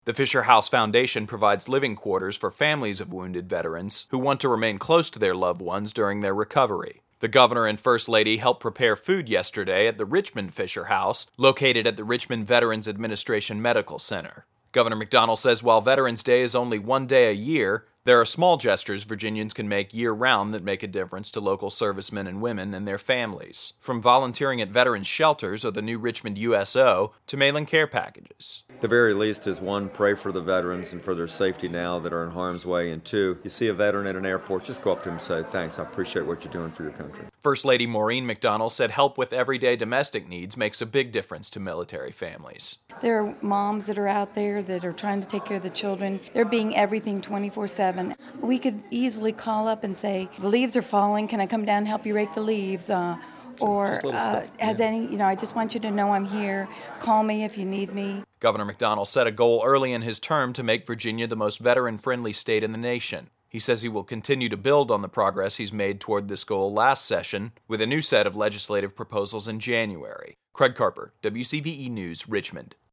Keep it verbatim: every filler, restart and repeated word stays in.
The Fisher House Foundation provides living quarters for families of wounded veterans who want to remain close to their loved ones during their recovery. The governor and First Lady helped prepare food yesterday at the Richmond Fisher House, located at the Richmond Veterans Administration Medical Center. Governor McDonnell says while Veterans Day is only one day a year, there are small gestures Virginians can make year-round that make a difference to local servicemen and women and their families, from volunteering at veterans shelters or the new Richmond U S O to mailing care packages. The very least is, one, pray for the veterans and for their safety now that are in harm's way, and two, you see a veteran at an airport, just go up to him and say, thanks, I appreciate what you're doing for your country. First Lady Maureen McDonnell said help with everyday domestic needs makes a big difference to military families. There are moms that are out there that are trying to take care of the children. They're being everything twenty-four seven. We could easily call up and say, the leaves are falling, can I come down and help you rake the leaves? Uh, or uh, has yeah. any, you know, I just want you to know I'm here. Call me if you need me. Governor McDonnell set a goal early in his term to make Virginia the most veteran-friendly state in the nation. He says he will continue to build on the progress he's made toward this goal last session with a new set of legislative proposals in January. Craig Carper, W C V E News, Richmond.